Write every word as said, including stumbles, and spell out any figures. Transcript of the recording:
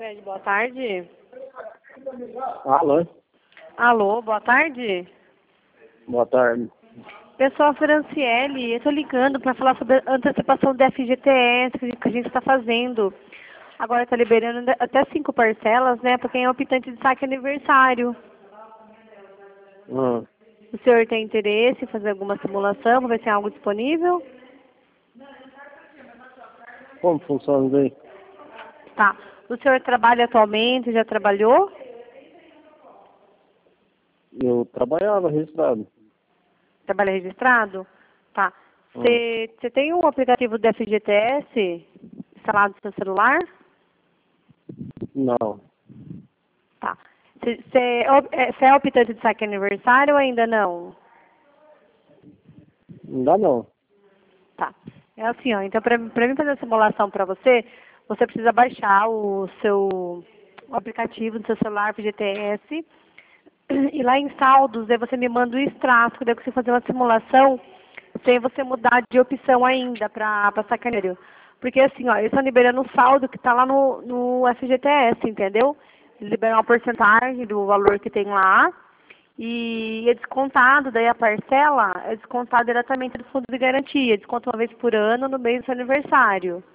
Fred, boa tarde. Alô? Alô, boa tarde. Boa tarde. Pessoal, Franciele, eu estou ligando para falar sobre a antecipação do F G T S que a gente está fazendo. Agora está liberando até cinco parcelas, né, para quem é optante de saque aniversário. Hum. O senhor tem interesse em fazer alguma simulação, para ver se tem algo disponível? Como funciona isso aí? Tá. O senhor trabalha atualmente, já trabalhou? Eu trabalhava registrado. Trabalha registrado? Tá. Hum. Você tem um aplicativo do F G T S instalado no seu celular? Não. Tá. Você é, é optante de saque aniversário ou ainda não? Ainda não. Tá. É assim, ó. Então, para mim fazer a simulação para você, você precisa baixar o seu o aplicativo do seu celular F G T S. E lá em saldos, aí você me manda o extrato, daí você fazer uma simulação sem você mudar de opção ainda para sacaneiro. Porque assim, ó, eles estão liberando o saldo que está lá no, no F G T S, entendeu? Eles liberam uma porcentagem do valor que tem lá e é descontado, daí a parcela é descontada diretamente do fundo de garantia, desconta uma vez por ano no mês do seu aniversário.